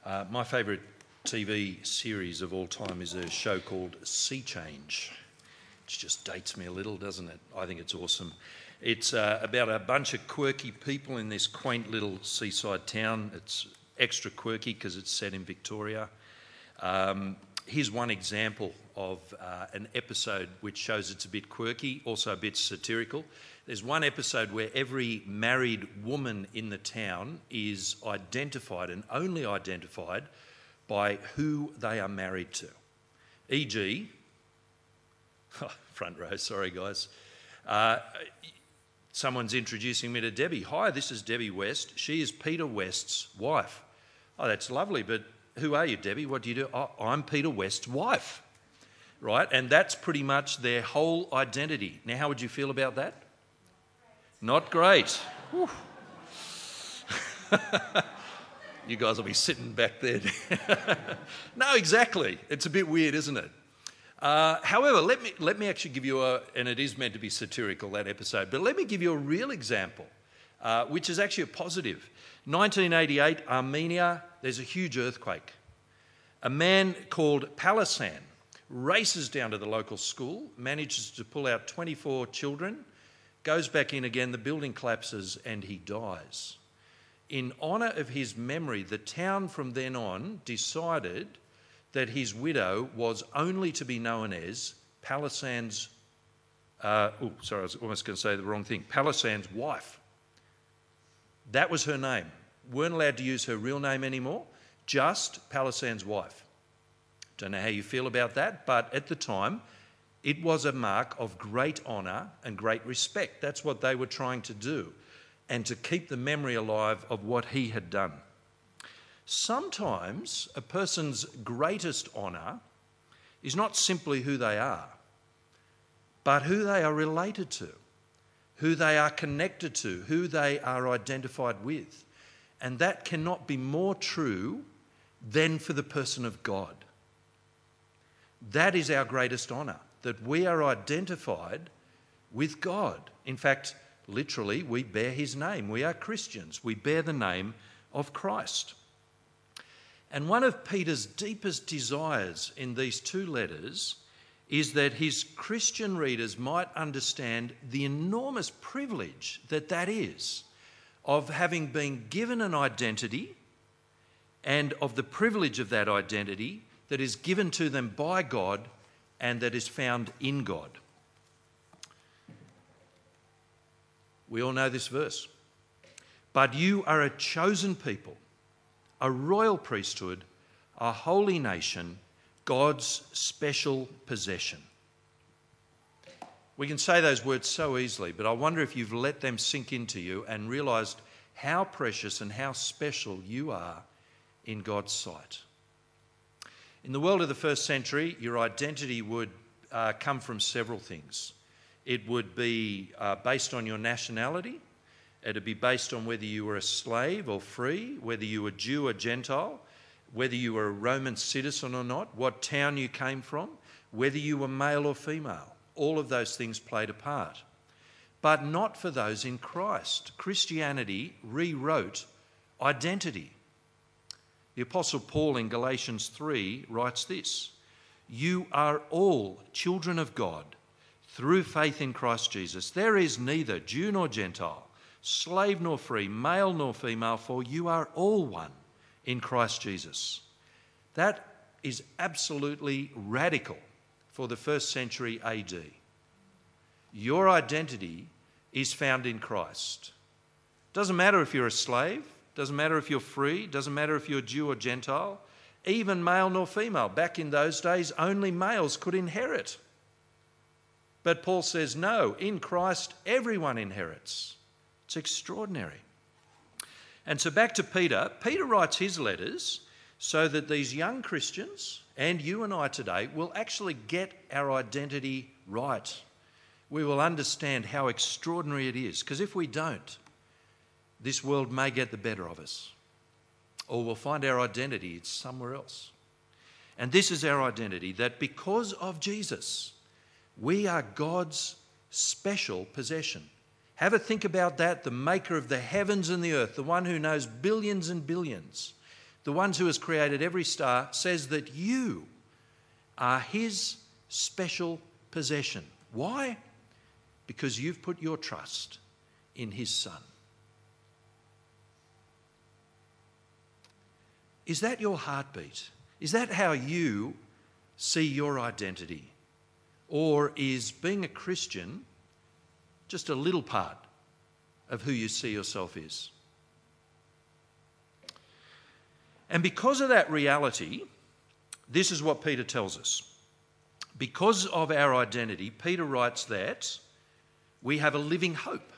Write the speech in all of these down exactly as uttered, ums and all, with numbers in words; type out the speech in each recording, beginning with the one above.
Uh, my favourite T V series of all time is a show called Sea Change, which just dates me a little, doesn't it? I think it's awesome. It's uh, about a bunch of quirky people in this quaint little seaside town. It's extra quirky because it's set in Victoria. Um, here's one example of uh, an episode which shows it's a bit quirky, also a bit satirical. There's one episode where every married woman in the town is identified and only identified by who they are married to. for example, oh, front row, sorry guys, uh, someone's introducing me to Debbie. Hi, this is Debbie West. She is Peter West's wife. Oh, that's lovely, but who are you, Debbie? What do you do? Oh, I'm Peter West's wife, right? And that's pretty much their whole identity. Now, how would you feel about that? Not great. You guys will be sitting back there. No, exactly. It's a bit weird, isn't it? Uh, however, let me let me actually give you a, and it is meant to be satirical, that episode, but let me give you a real example, uh, which is actually a positive. nineteen eighty-eight, Armenia, there's a huge earthquake. A man called Palasan races down to the local school, manages to pull out twenty-four children, goes back in again, the building collapses and he dies. In honour of his memory, the town from then on decided that his widow was only to be known as Palasan's, uh, oh, sorry, I was almost going to say the wrong thing, Palasan's wife. That was her name. Weren't allowed to use her real name anymore, just Palasan's wife. Don't know how you feel about that, but at the time, it was a mark of great honour and great respect. That's what they were trying to do, and to keep the memory alive of what he had done. Sometimes a person's greatest honour is not simply who they are, but who they are related to, who they are connected to, who they are identified with. And that cannot be more true than for the person of God. That is our greatest honour, that we are identified with God. In fact, literally, we bear his name. We are Christians. We bear the name of Christ. And one of Peter's deepest desires in these two letters is that his Christian readers might understand the enormous privilege that that is, of having been given an identity and of the privilege of that identity that is given to them by God and that is found in God. We all know this verse. But you are a chosen people, a royal priesthood, a holy nation, God's special possession. We can say those words so easily, but I wonder if you've let them sink into you and realised how precious and how special you are in God's sight. In the world of the first century, your identity would uh, come from several things. It would be uh, based on your nationality. It would be based on whether you were a slave or free, whether you were Jew or Gentile, whether you were a Roman citizen or not, what town you came from, whether you were male or female. All of those things played a part. But not for those in Christ. Christianity rewrote identity. The Apostle Paul in Galatians three writes this: "You are all children of God through faith in Christ Jesus. There is neither Jew nor Gentile, slave nor free, male nor female, for you are all one in Christ Jesus." That is absolutely radical for the first century A D. Your identity is found in Christ. Doesn't matter if you're a slave, doesn't matter if you're free, doesn't matter if you're Jew or Gentile, even male nor female. Back in those days, only males could inherit. But Paul says, no, in Christ, everyone inherits. It's extraordinary. And so back to Peter. Peter writes his letters so that these young Christians and you and I today will actually get our identity right. We will understand how extraordinary it is, because if we don't, this world may get the better of us, or we'll find our identity it's somewhere else. And this is our identity, that because of Jesus, we are God's special possession. Have a think about that, the maker of the heavens and the earth, the one who knows billions and billions, the one who has created every star, says that you are his special possession. Why? Because you've put your trust in his Son. Is that your heartbeat? Is that how you see your identity? Or is being a Christian just a little part of who you see yourself is? And because of that reality, this is what Peter tells us. Because of our identity, Peter writes that we have a living hope,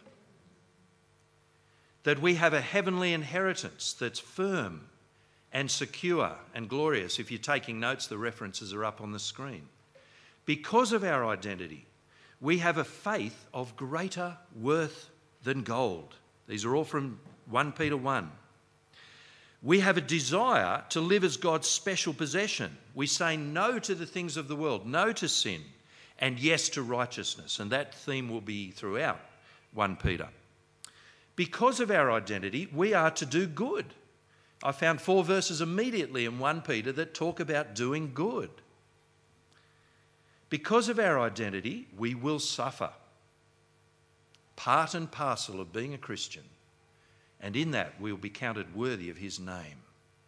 that we have a heavenly inheritance that's firm and secure and glorious. If you're taking notes, the references are up on the screen. Because of our identity, we have a faith of greater worth than gold. These are all from First Peter one. We have a desire to live as God's special possession. We say no to the things of the world, no to sin, and yes to righteousness. And that theme will be throughout First Peter. Because of our identity, we are to do good. I found four verses immediately in First Peter that talk about doing good. Because of our identity, we will suffer. Part and parcel of being a Christian. And in that, we will be counted worthy of his name.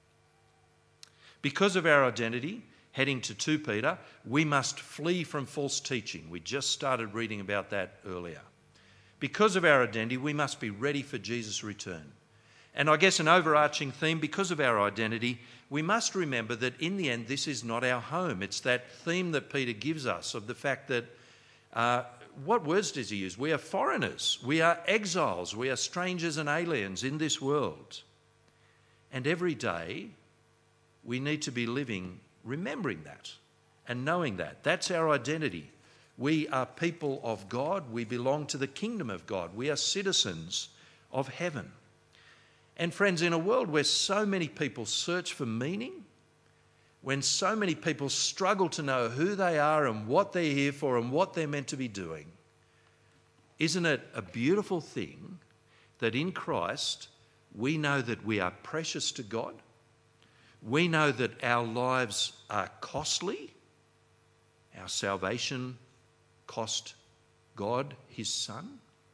Because of our identity, heading to Second Peter, we must flee from false teaching. We just started reading about that earlier. Because of our identity, we must be ready for Jesus' return. And I guess an overarching theme, because of our identity, we must remember that in the end, this is not our home. It's that theme that Peter gives us of the fact that, uh, what words does he use? We are foreigners, we are exiles, we are strangers and aliens in this world. And every day, we need to be living remembering that and knowing that. That's our identity. We are people of God. We belong to the kingdom of God. We are citizens of heaven. And friends, in a world where so many people search for meaning, when so many people struggle to know who they are and what they're here for and what they're meant to be doing, isn't it a beautiful thing that in Christ we know that we are precious to God? We know that our lives are costly. Our salvation cost God his Son.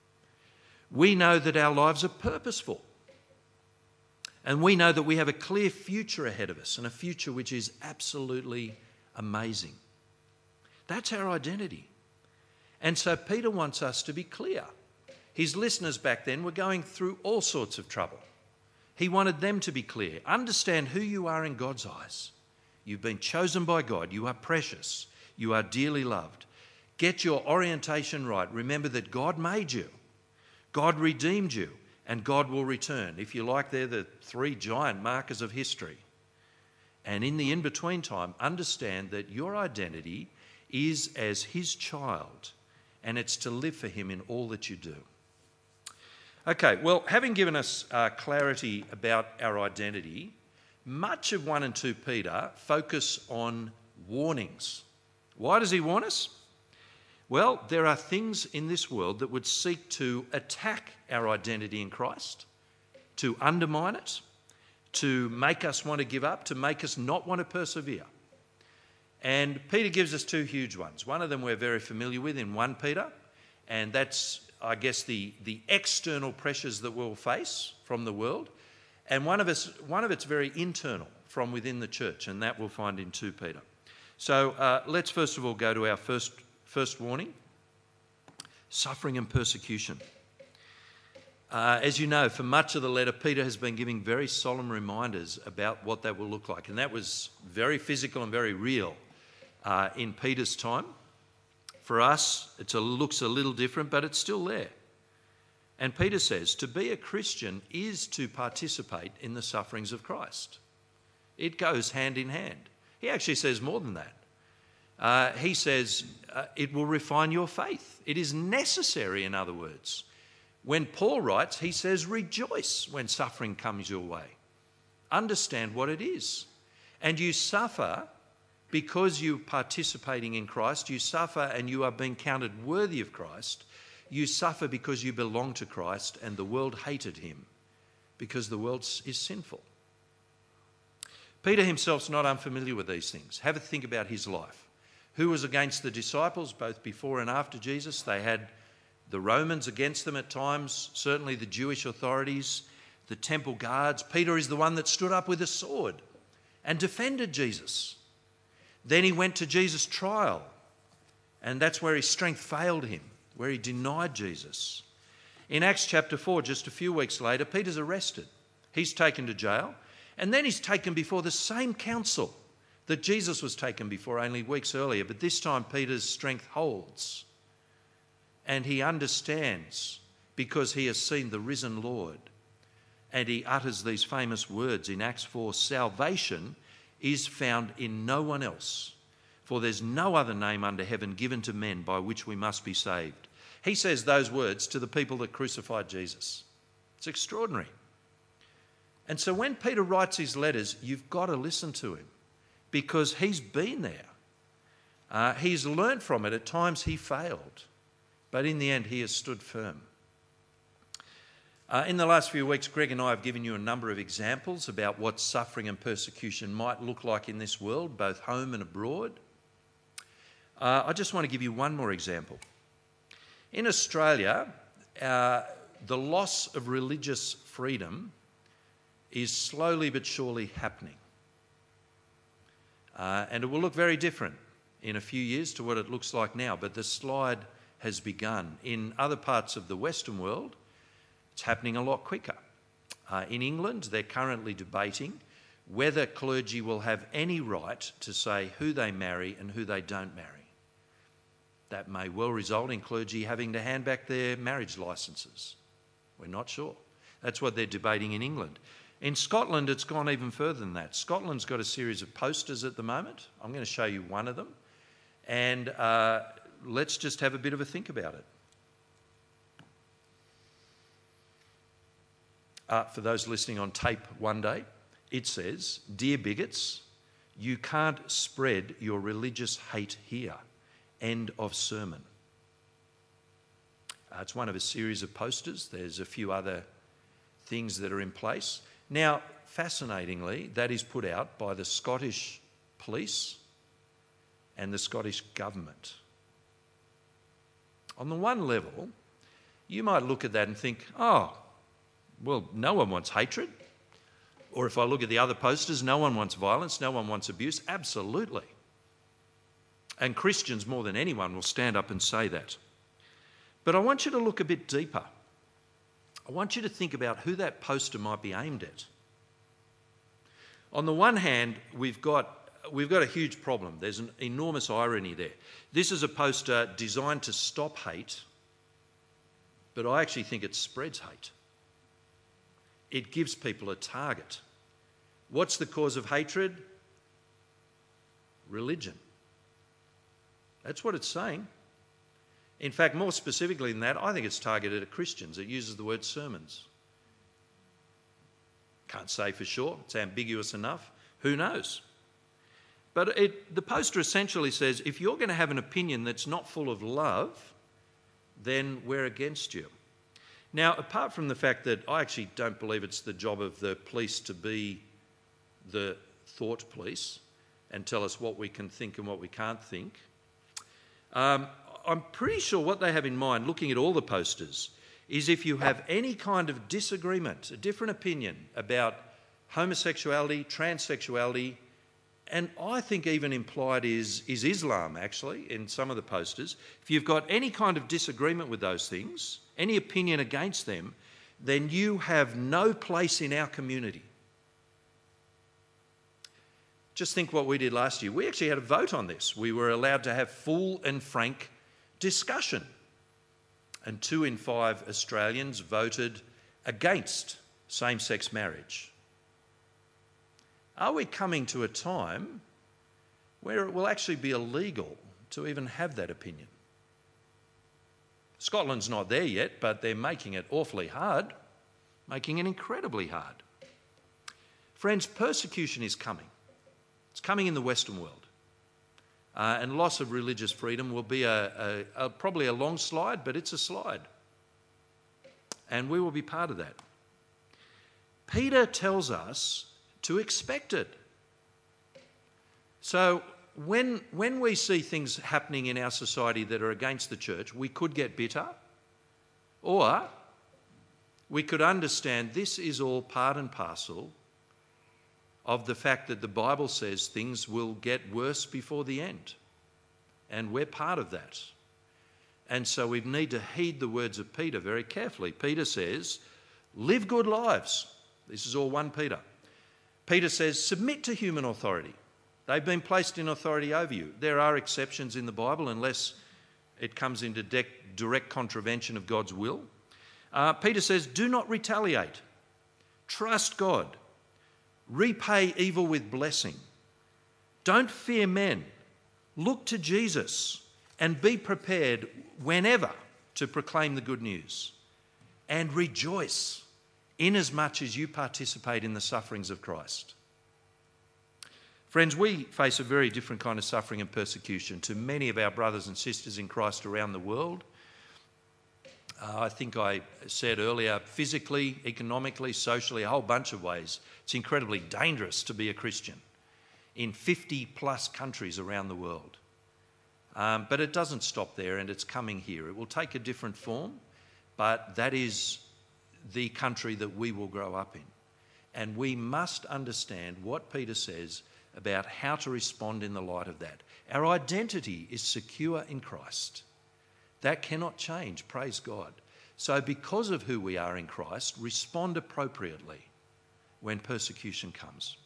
We know that our lives are purposeful. And we know that we have a clear future ahead of us, and a future which is absolutely amazing. That's our identity. And so Peter wants us to be clear. His listeners back then were going through all sorts of trouble. He wanted them to be clear. Understand who you are in God's eyes. You've been chosen by God. You are precious. You are dearly loved. Get your orientation right. Remember that God made you. God redeemed you. And God will return. If you like, they're the three giant markers of history. And in the in-between time, understand that your identity is as his child, and it's to live for him in all that you do. Okay, well, having given us uh, clarity about our identity, much of First and Second Peter focus on warnings. Why does he warn us? Well, there are things in this world that would seek to attack our identity in Christ, to undermine it, to make us want to give up, to make us not want to persevere. And Peter gives us two huge ones. One of them we're very familiar with in First Peter, and that's, I guess, the, the external pressures that we'll face from the world. And one of us, one of it's very internal, from within the church, and that we'll find in Second Peter. So uh, let's first of all go to our first First warning, suffering and persecution. Uh, as you know, for much of the letter, Peter has been giving very solemn reminders about what that will look like. And that was very physical and very real uh, in Peter's time. For us, it looks a little different, but it's still there. And Peter says, to be a Christian is to participate in the sufferings of Christ. It goes hand in hand. He actually says more than that. Uh, he says uh, it will refine your faith. It is necessary, in other words. When Paul writes, he says, rejoice when suffering comes your way. Understand what it is. And you suffer because you're participating in Christ. You suffer and you are being counted worthy of Christ. You suffer because you belong to Christ, and the world hated him because the world is sinful. Peter himself's not unfamiliar with these things. Have a think about his life. Who was against the disciples, both before and after Jesus? They had the Romans against them at times, certainly the Jewish authorities, the temple guards. Peter is the one that stood up with a sword and defended Jesus. Then he went to Jesus' trial, and that's where his strength failed him, where he denied Jesus. In Acts chapter four, just a few weeks later, Peter's arrested. He's taken to jail, and then he's taken before the same council that Jesus was taken before only weeks earlier, but this time Peter's strength holds. And he understands because he has seen the risen Lord. And he utters these famous words in Acts four, "Salvation is found in no one else, for there's no other name under heaven given to men by which we must be saved." He says those words to the people that crucified Jesus. It's extraordinary. And so when Peter writes his letters, you've got to listen to him because he's been there. Uh, he's learned from it. At times he failed. But in the end, he has stood firm. Uh, in the last few weeks, Greg and I have given you a number of examples about what suffering and persecution might look like in this world, both home and abroad. Uh, I just want to give you one more example. In Australia, uh, the loss of religious freedom is slowly but surely happening. Uh, and it will look very different in a few years to what it looks like now, but the slide has begun. In other parts of the Western world, it's happening a lot quicker. Uh, in England, they're currently debating whether clergy will have any right to say who they marry and who they don't marry. That may well result in clergy having to hand back their marriage licences. We're not sure. That's what they're debating in England. In Scotland, it's gone even further than that. Scotland's got a series of posters at the moment. I'm going to show you one of them. And uh, let's just have a bit of a think about it. Uh, for those listening on tape one day, it says, "Dear bigots, you can't spread your religious hate here. End of sermon." Uh, it's one of a series of posters. There's a few other things that are in place. Now, fascinatingly, that is put out by the Scottish police and the Scottish government. On the one level, you might look at that and think, oh, well, no one wants hatred. Or if I look at the other posters, no one wants violence, no one wants abuse. Absolutely. And Christians more than anyone will stand up and say that. But I want you to look a bit deeper. I want you to think about who that poster might be aimed at. On the one hand, we've got, we've got a huge problem. There's an enormous irony there. This is a poster designed to stop hate, but I actually think it spreads hate. It gives people a target. What's the cause of hatred? Religion. That's what it's saying. In fact, more specifically than that, I think it's targeted at Christians. It uses the word sermons. Can't say for sure. It's ambiguous enough. Who knows? But it, the poster essentially says, if you're going to have an opinion that's not full of love, then we're against you. Now, apart from the fact that I actually don't believe it's the job of the police to be the thought police and tell us what we can think and what we can't think, um, I'm pretty sure what they have in mind, looking at all the posters, is if you have any kind of disagreement, a different opinion about homosexuality, transsexuality, and I think even implied is, is Islam, actually, in some of the posters. If you've got any kind of disagreement with those things, any opinion against them, then you have no place in our community. Just think what we did last year. We actually had a vote on this. We were allowed to have full and frank discussion. And two in five Australians voted against same-sex marriage. Are we coming to a time where it will actually be illegal to even have that opinion? Scotland's not there yet, but they're making it awfully hard, making it incredibly hard. Friends, persecution is coming. It's coming in the Western world. Uh, and loss of religious freedom will be a, a, a, probably a long slide, but it's a slide. And we will be part of that. Peter tells us to expect it. So when, when we see things happening in our society that are against the church, we could get bitter, or we could understand this is all part and parcel of the fact that the Bible says things will get worse before the end. And we're part of that. And so we need to heed the words of Peter very carefully. Peter says, live good lives. This is all First Peter. Peter says, submit to human authority. They've been placed in authority over you. There are exceptions in the Bible unless it comes into de- direct contravention of God's will. Uh, Peter says, do not retaliate. Trust God. Repay evil with blessing. Don't fear men. Look to Jesus and be prepared whenever to proclaim the good news. And rejoice inasmuch as you participate in the sufferings of Christ. Friends, we face a very different kind of suffering and persecution to many of our brothers and sisters in Christ around the world. Uh, I think I said earlier, physically, economically, socially, a whole bunch of ways. It's incredibly dangerous to be a Christian in fifty plus countries around the world. Um, but it doesn't stop there, and it's coming here. It will take a different form, but that is the country that we will grow up in. And we must understand what Peter says about how to respond in the light of that. Our identity is secure in Christ. That cannot change, praise God. So because of who we are in Christ, respond appropriately when persecution comes.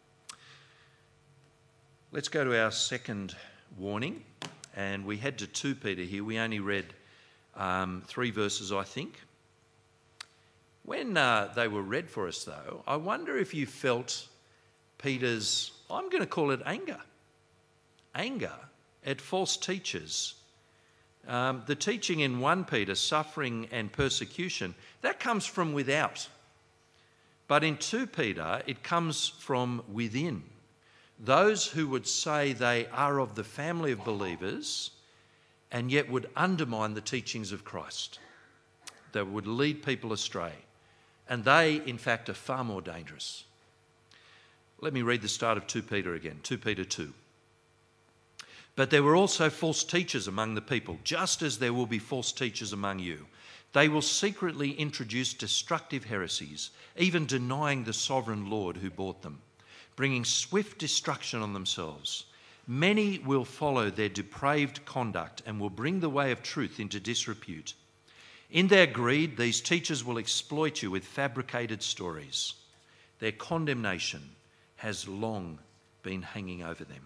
Let's go to our second warning, and we head to Second Peter here. We only read um, three verses, I think. When uh, they were read for us, though, I wonder if you felt Peter's, I'm going to call it anger, anger at false teachers. Um, the teaching in First Peter, suffering and persecution, that comes from without. But in Second Peter, it comes from within. Those who would say they are of the family of believers and yet would undermine the teachings of Christ, that would lead people astray. And they, in fact, are far more dangerous. Let me read the start of Second Peter again, Second Peter two. But there were also false teachers among the people, just as there will be false teachers among you. They will secretly introduce destructive heresies, even denying the sovereign Lord who bought them, bringing swift destruction on themselves. Many will follow their depraved conduct and will bring the way of truth into disrepute. In their greed, these teachers will exploit you with fabricated stories. Their condemnation has long been hanging over them.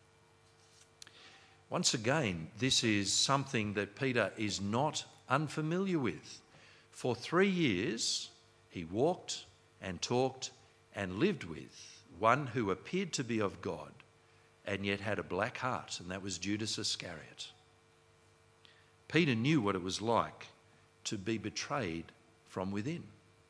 Once again, this is something that Peter is not unfamiliar with. For three years, he walked and talked and lived with one who appeared to be of God and yet had a black heart, and that was Judas Iscariot. Peter knew what it was like to be betrayed from within.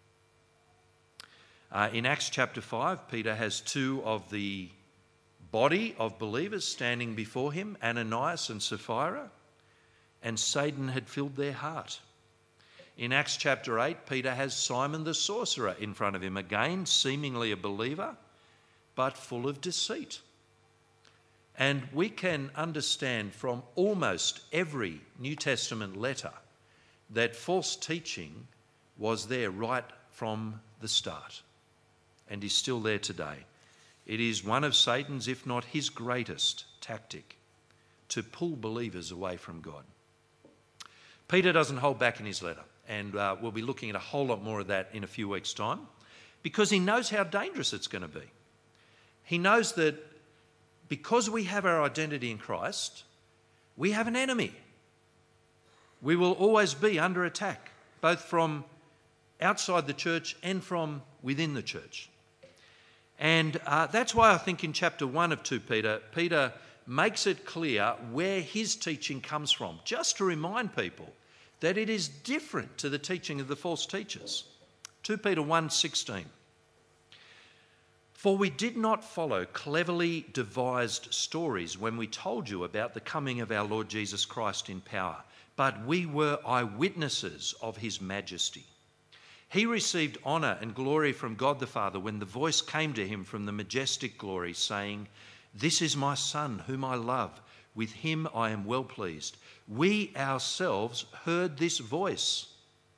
Uh, in Acts chapter five, Peter has two of the body of believers standing before him, Ananias and Sapphira, and Satan had filled their heart. In Acts chapter eight, Peter has Simon the sorcerer in front of him, again seemingly a believer, but full of deceit. And we can understand from almost every New Testament letter that false teaching was there right from the start and is still there today. It is one of Satan's, if not his greatest tactic, to pull believers away from God. Peter doesn't hold back in his letter, and uh, we'll be looking at a whole lot more of that in a few weeks' time, because he knows how dangerous it's going to be. He knows that because we have our identity in Christ, we have an enemy. We will always be under attack, both from outside the church and from within the church. And uh, that's why I think in chapter one of Second Peter, Peter makes it clear where his teaching comes from, just to remind people that it is different to the teaching of the false teachers. Second Peter one sixteen. For we did not follow cleverly devised stories when we told you about the coming of our Lord Jesus Christ in power, but we were eyewitnesses of his majesty. He received honour and glory from God the Father when the voice came to him from the majestic glory saying, "This is my Son whom I love. With him I am well pleased." We ourselves heard this voice.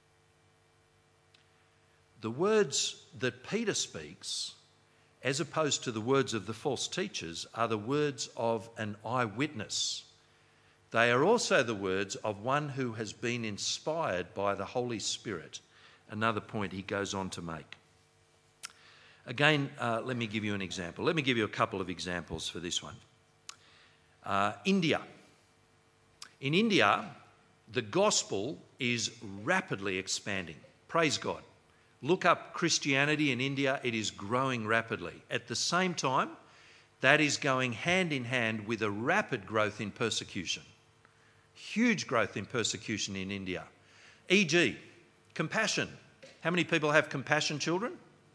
The words that Peter speaks, as opposed to the words of the false teachers, are the words of an eyewitness. They are also the words of one who has been inspired by the Holy Spirit. Another point he goes on to make. Again, uh, let me give you an example. Let me give you a couple of examples for this one. Uh, India. In India, the gospel is rapidly expanding. Praise God. Look up Christianity in India. It is growing rapidly. At the same time, that is going hand in hand with a rapid growth in persecution. Huge growth in persecution in India. for example, compassion. How many people have compassion children?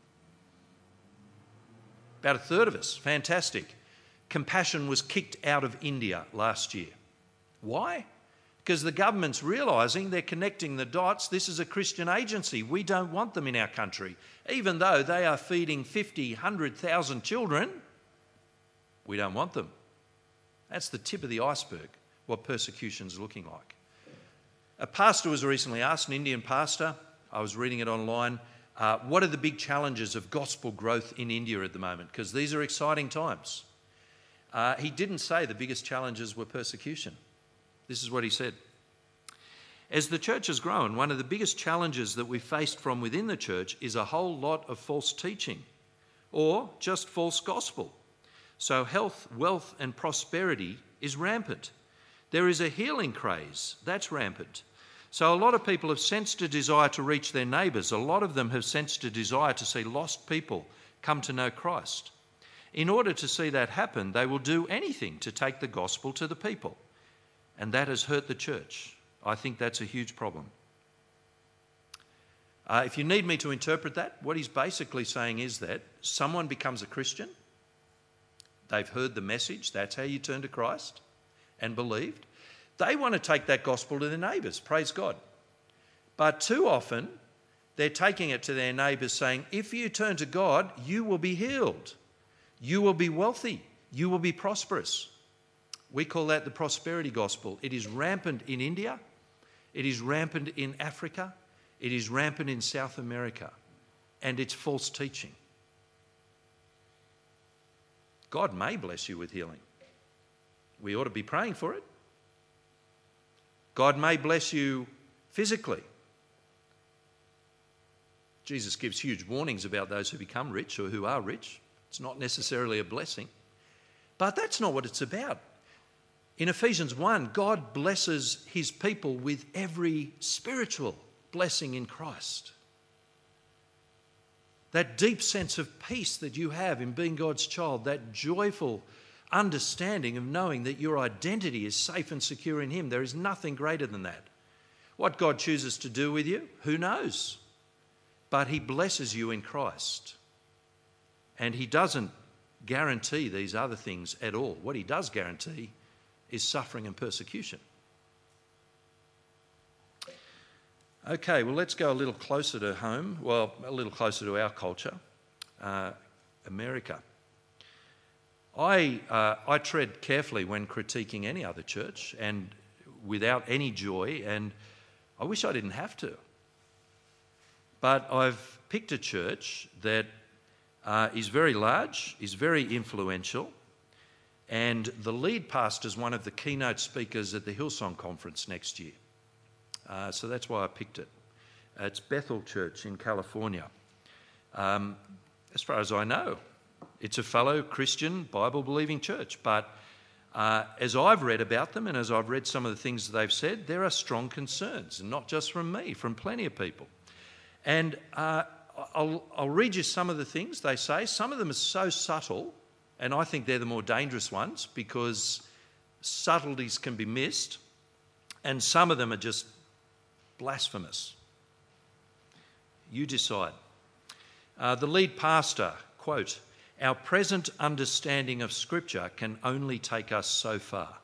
About a third of us. Fantastic. Compassion was kicked out of India last year. Why? Because the government's realising they're connecting the dots. This is a Christian agency. We don't want them in our country. Even though they are feeding fifty, one hundred thousand children, we don't want them. That's the tip of the iceberg, what persecution's looking like. A pastor was recently asked, an Indian pastor, I was reading it online, uh, what are the big challenges of gospel growth in India at the moment? Because these are exciting times. Uh, he didn't say the biggest challenges were persecution. This is what he said. As the church has grown, one of the biggest challenges that we faced from within the church is a whole lot of false teaching or just false gospel. So health, wealth and prosperity is rampant. There is a healing craze, that's rampant. So a lot of people have sensed a desire to reach their neighbours. A lot of them have sensed a desire to see lost people come to know Christ. In order to see that happen, they will do anything to take the gospel to the people. And that has hurt the church. I think that's a huge problem. Uh, if you need me to interpret that, what he's basically saying is that someone becomes a Christian, they've heard the message, that's how you turn to Christ, and believed. They want to take that gospel to their neighbours, praise God. But too often, they're taking it to their neighbours saying, if you turn to God, you will be healed, you will be wealthy, you will be prosperous. We call that the prosperity gospel. It is rampant in India. It is rampant in Africa. It is rampant in South America. And it's false teaching. God may bless you with healing. We ought to be praying for it. God may bless you physically. Jesus gives huge warnings about those who become rich or who are rich. It's not necessarily a blessing. But that's not what it's about. In Ephesians one, God blesses his people with every spiritual blessing in Christ. That deep sense of peace that you have in being God's child, that joyful understanding of knowing that your identity is safe and secure in him. There is nothing greater than that. What God chooses to do with you, who knows? But he blesses you in Christ. And he doesn't guarantee these other things at all. What he does guarantee is suffering and persecution. Okay, well, let's go a little closer to home, well, a little closer to our culture, uh, America. I, uh, I tread carefully when critiquing any other church and without any joy, and I wish I didn't have to. But I've picked a church that uh, is very large, is very influential, and the lead pastor is one of the keynote speakers at the Hillsong Conference next year. Uh, so that's why I picked it. Uh, it's Bethel Church in California. Um, as far as I know, it's a fellow Christian, Bible-believing church. But uh, as I've read about them and as I've read some of the things that they've said, there are strong concerns, and not just from me, from plenty of people. And uh, I'll, I'll read you some of the things they say. Some of them are so subtle, and I think they're the more dangerous ones because subtleties can be missed, and some of them are just blasphemous. You decide. Uh, the lead pastor, quote, "Our present understanding of Scripture can only take us so far."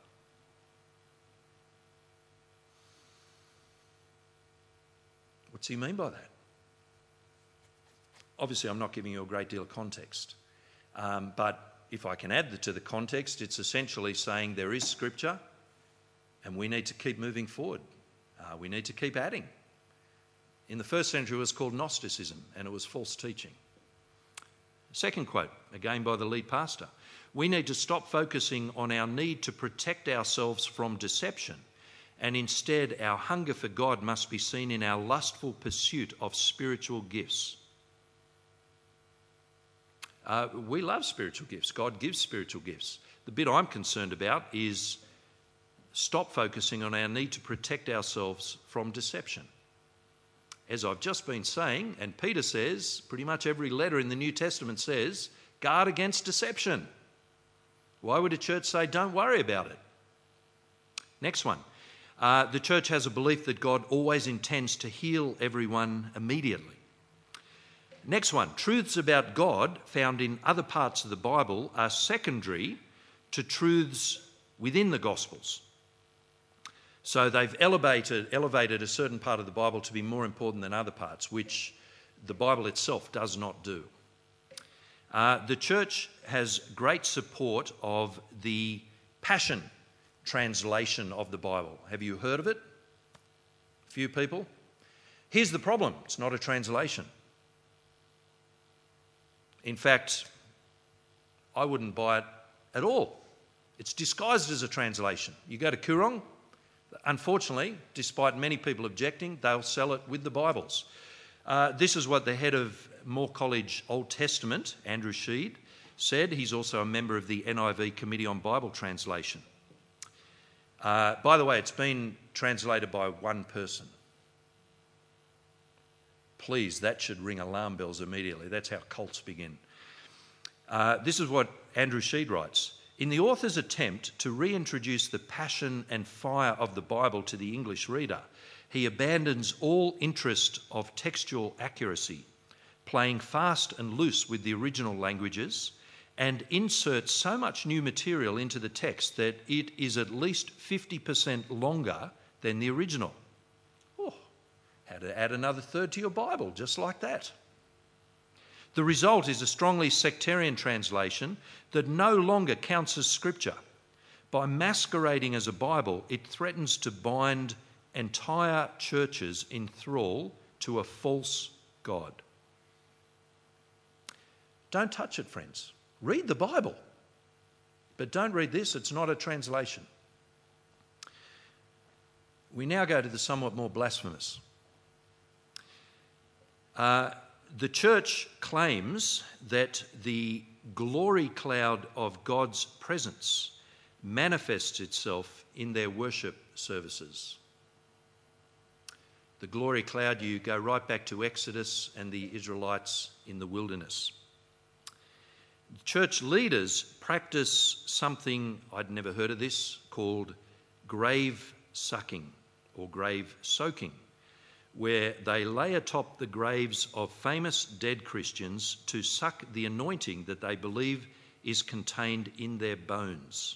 What's he mean by that? Obviously, I'm not giving you a great deal of context, um, but if I can add to the context, it's essentially saying there is Scripture and we need to keep moving forward. Uh, we need to keep adding. In the first century, it was called Gnosticism, and it was false teaching. Second quote, again by the lead pastor. We need to stop focusing on our need to protect ourselves from deception, and instead our hunger for God must be seen in our lustful pursuit of spiritual gifts. Uh, we love spiritual gifts. God gives spiritual gifts. The bit I'm concerned about is stop focusing on our need to protect ourselves from deception. As I've just been saying, and Peter says, pretty much every letter in the New Testament says, guard against deception. Why would a church say, don't worry about it? Next one. Uh, the church has a belief that God always intends to heal everyone immediately. Next one. Truths about God found in other parts of the Bible are secondary to truths within the Gospels. So they've elevated, elevated a certain part of the Bible to be more important than other parts, which the Bible itself does not do. Uh, the church has great support of the Passion translation of the Bible. Have you heard of it? A few people? Here's the problem. It's not a translation. In fact, I wouldn't buy it at all. It's disguised as a translation. You go to Koorong, unfortunately, despite many people objecting, they'll sell it with the Bibles. Uh, this is what the head of Moore College Old Testament, Andrew Sheed, said. He's also a member of the N I V Committee on Bible Translation. Uh, by the way, it's been translated by one person. Please, that should ring alarm bells immediately. That's how cults begin. Uh, this is what Andrew Sheed writes. In the author's attempt to reintroduce the passion and fire of the Bible to the English reader, he abandons all interest of textual accuracy, playing fast and loose with the original languages, and inserts so much new material into the text that it is at least fifty percent longer than the original. Oh, how to add another third to your Bible, just like that. The result is a strongly sectarian translation that no longer counts as Scripture. By masquerading as a Bible, it threatens to bind entire churches in thrall to a false God. Don't touch it, friends. Read the Bible. But don't read this, it's not a translation. We now go to the somewhat more blasphemous. Uh, the church claims that the glory cloud of God's presence manifests itself in their worship services. The glory cloud, you go right back to Exodus and the Israelites in the wilderness. Church leaders practice something, I'd never heard of this, called grave sucking or grave soaking, where they lay atop the graves of famous dead Christians to suck the anointing that they believe is contained in their bones.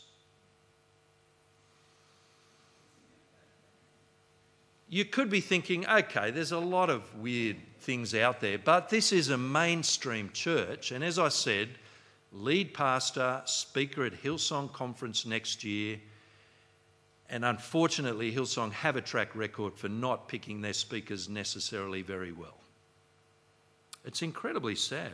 You could be thinking, okay, there's a lot of weird things out there, but this is a mainstream church, and as I said, lead pastor, speaker at Hillsong Conference next year, and unfortunately Hillsong have a track record for not picking their speakers necessarily very well. It's incredibly sad.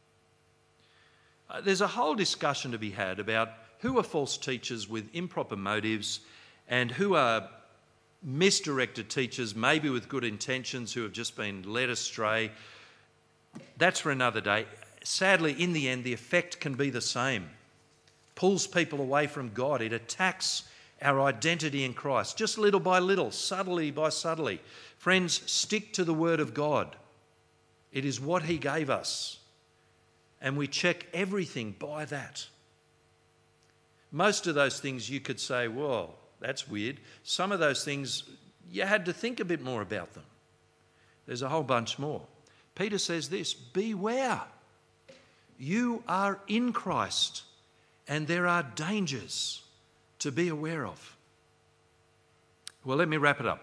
Uh, there's a whole discussion to be had about who are false teachers with improper motives and who are misdirected teachers, maybe with good intentions, who have just been led astray. That's for another day. Sadly, in the end, the effect can be the same. Pulls people away from God. It attacks our identity in Christ, just little by little, subtly by subtly. Friends, stick to the Word of God. It is what He gave us, and we check everything by that. Most of those things you could say, well, that's weird. Some of those things, you had to think a bit more about them. There's a whole bunch more. Peter says this, beware. You are in Christ, and there are dangers to be aware of. Well, let me wrap it up.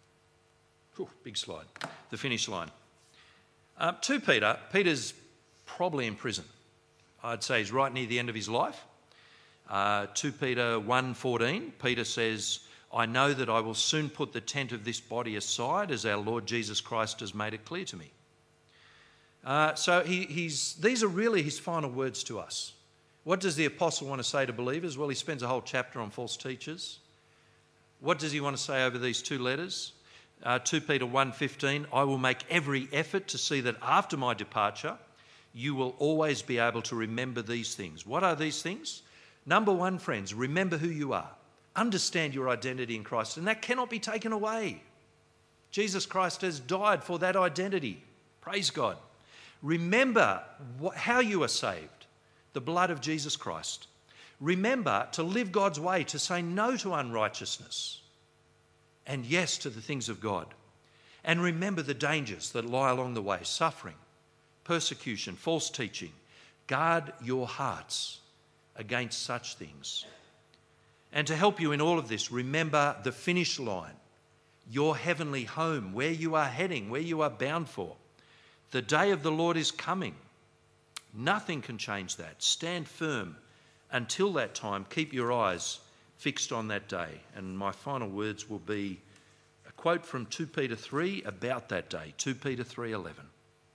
Whew, big slide. The finish line. Uh, to Peter, Peter's probably in prison. I'd say he's right near the end of his life. Uh, Second Peter one fourteen, Peter says, I know that I will soon put the tent of this body aside as our Lord Jesus Christ has made it clear to me. Uh, so he, he's, these are really his final words to us. What does the apostle want to say to believers? Well, he spends a whole chapter on false teachers. What does he want to say over these two letters? Uh, Second Peter one fifteen, I will make every effort to see that after my departure, you will always be able to remember these things. What are these things? Number one, friends, remember who you are. Understand your identity in Christ, and that cannot be taken away. Jesus Christ has died for that identity. Praise God. Remember what, how you are saved, the blood of Jesus Christ. Remember to live God's way, to say no to unrighteousness and yes to the things of God. And remember the dangers that lie along the way, suffering, persecution, false teaching. Guard your hearts against such things. And to help you in all of this, remember the finish line, your heavenly home, where you are heading, where you are bound for. The day of the Lord is coming. Nothing can change that. Stand firm until that time. Keep your eyes fixed on that day. And my final words will be a quote from Second Peter three about that day, Second Peter three eleven.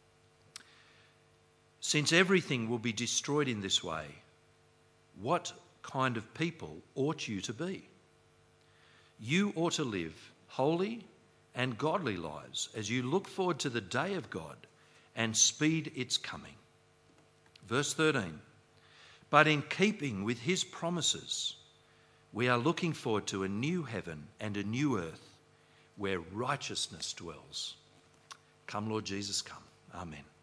Since everything will be destroyed in this way, what kind of people ought you to be? You ought to live holy and godly lives as you look forward to the day of God and speed its coming. Verse thirteen, but in keeping with his promises, we are looking forward to a new heaven and a new earth where righteousness dwells. Come, Lord Jesus, come. Amen.